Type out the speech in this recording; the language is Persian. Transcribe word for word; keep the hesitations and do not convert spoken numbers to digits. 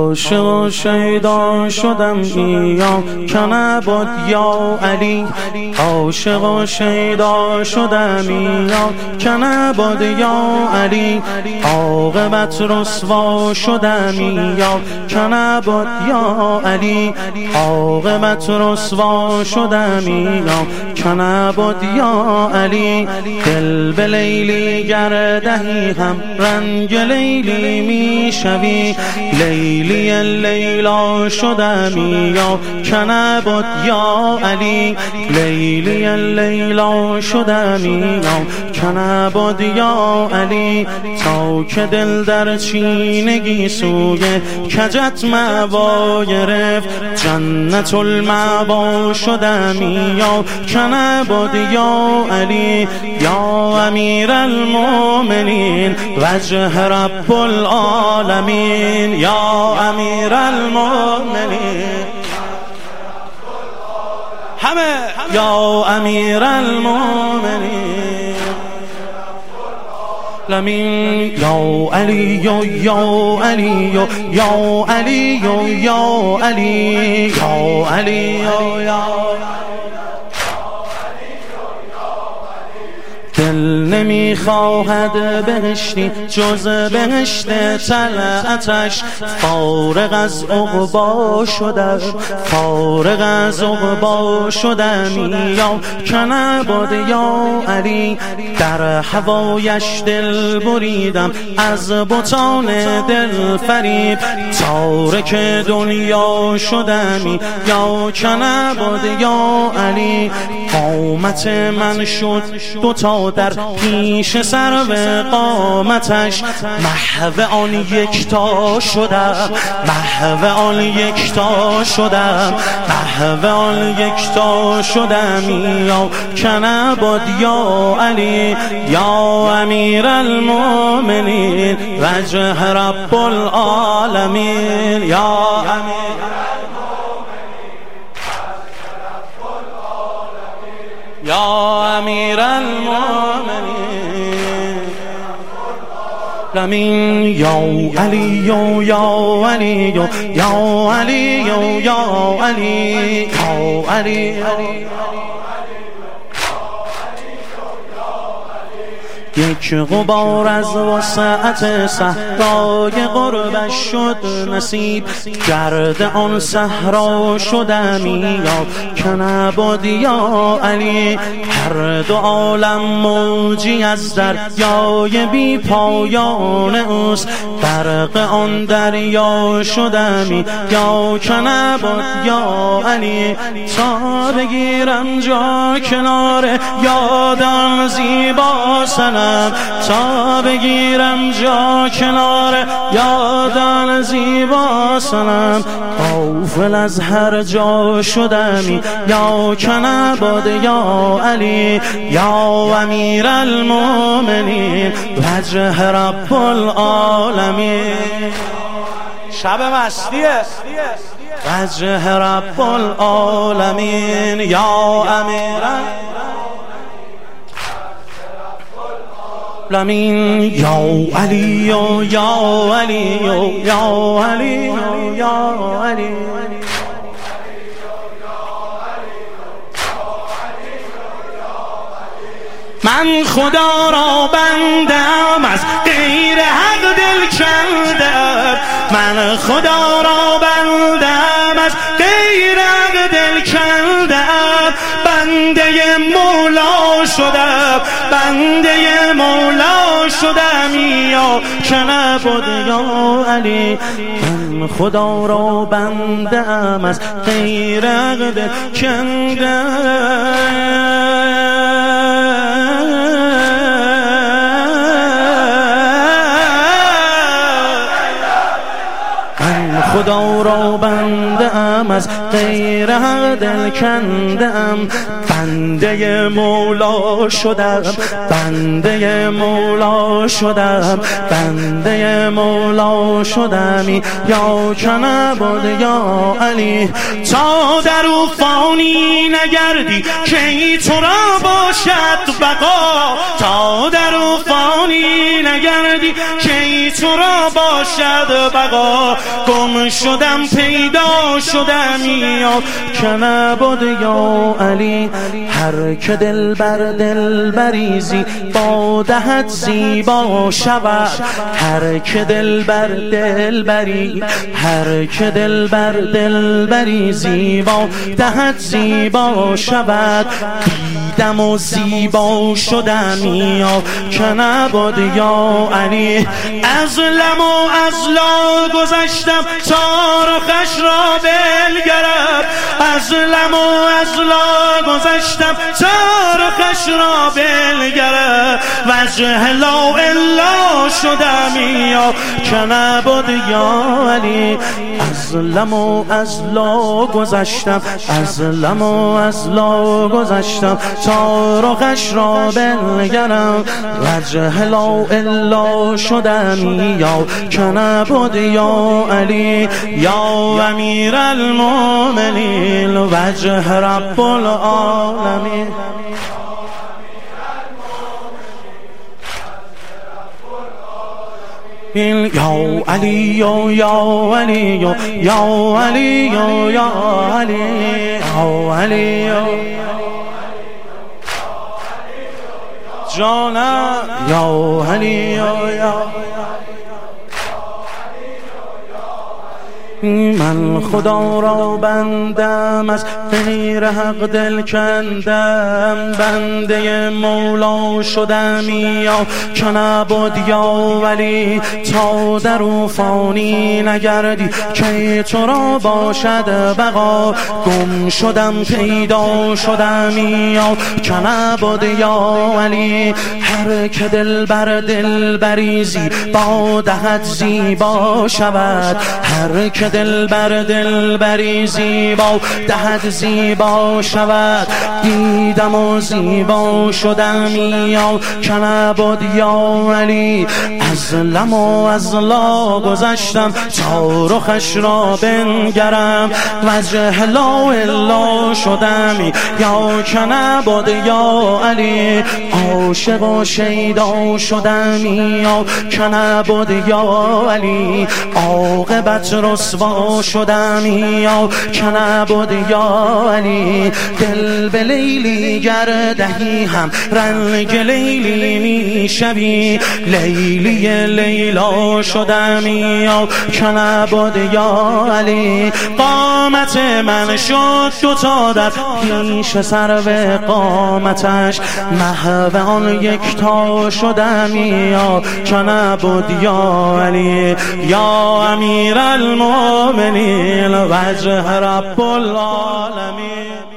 عاشق و شیدا شدم یا که نبود یا علی، عاشق و شیدا شدم یا که نبود یا علی، عاقبت رسوا شدم یا که نبود یا علی، عاقبت رسوا شدم یا که نبود یا علی. دل به لیلی گردهی هم رنگ لیلی می شوی، لیلی لیلا شدمی یا که نبود یا علی، لیلی لیلا شدمی یا که نبود یا علی. تا که دل در چینگی سوی کجت مبا گرفت، جنت المأوا شدمی یا که نبود یا علی. یا امیر المؤمنین وجه رب العالمین، یا امیر المؤمنین همه، یا امیر المؤمنین لمین، یا علی یا علی یا علی یا علی یا علی یا دل نمیخواهد بهشتی جز بهشت طلعتش، فارغ از عقبا شدم، فارغ از عقبا شدم یا که نبود یا علی. در هوایش دل بریدم از بتان دل فریب، تارک دنیا شدم یا که نبود یا علی. قامت من شد دوتا در پیش سرو قامتش، محو آن یکتا شدم، محو آن یکتا شدم، محو آن یکتا شدم یا که نبود یا علی. یا امیر المؤمنین وجه رب العالمین، یا امیر یا امیر المؤمنین لمین، یا علی یا علی یا علی یا علی یا علی. یک غبار از وسعت صحرای قربش شد نصیب، گرد آن صحرا شدمی یا که نبود یا علی. هر دو عالم موجی از دریای بی پایان اوست، غرق آن دریا شدمی یا که نبود یا علی. تا بگیرم جا کنار یادم زیبا سنم، تا بگیرم جا کنار یادان زیبا سنم. غافل از هر جا شدمی یا که نبود یا علی. یا امیر المؤمنین وجه رب العالمین، شب مستیه وجه رب العالمین. یا امیر لمین، یا علی یا علی یا علی یا علی. من خدا را بندم از غیر حق دل کندم، من خدا را بندم از غیر حق دل کندم. بنده مولا شدم، بنده مولا شدم یا که نبود یا علی. من خدا را بندم از غیر حق دل کندم. خدا را بنده ام از غیر حق دل کنده ام، بنده مولا شدم، بنده مولا شدم، بنده مولا شدمی یا که نبود یا علی. تا در او فانی نگردی کی تو را باشد بقا، تا در او فانی نگردی کی تو را باشد بقا. گم شدم پیدا شدم یا که نبود یا علی. هر که دل بر دل بریزی با دهد زیبا شود. هر که دل بر دل بری هر که دل بر دل بری زیبا دهد زیبا شود. دیدم و زیبا شدم یا که نبود یا علی. از لم و از لا گذشتم تا رخش را بنگرم. از لم و از لا گذشتم تا رخش را بنگرم. وجه لا الا شدم یا که نبود یا علی. از لم و از لا گذشتم از لم و از لا گذشتم تا رخش را بنگرم. وجه لا الا شدم یا که نبود یا علی. یا امیر المؤمنین وجه رب العالمین. یا علی یا یا علی یا علی یا علی یا علی جانم یا علی یا من خدا را بندم از غیر حق دل کندم. بنده مولا شدم یا که نبود یا ولی. تا در او فانی نگردی که تو را باشد بقا. گم شدم پیدا شدم یا که نبود یا ولی. هر که دل بر دل بریزی با دهد زیبا شود. هر که دل بر دل بری زیبا دهد زیبا شود. دیدم و زیبا شدم یا که نبود یا علی. از لم و از لا گذشتم تا رخش را بنگرم. وجه لا الا شدم یا که نبود یا علی. عاشق و شیدا شدم یا که نبود یا علی. عاقبت رسوا شدم یا که نبود یا علی. دل به لیلی گر دهی هم رنگ لیلی می شوی. لیلی لیلا شدم یا که نبود یا علی. قامت من شد دوتا در پیش سرو قامتش. محو آن یکتا شدم یا که نبود یا علی. یا امیر المؤمنین وجه رب العالمین.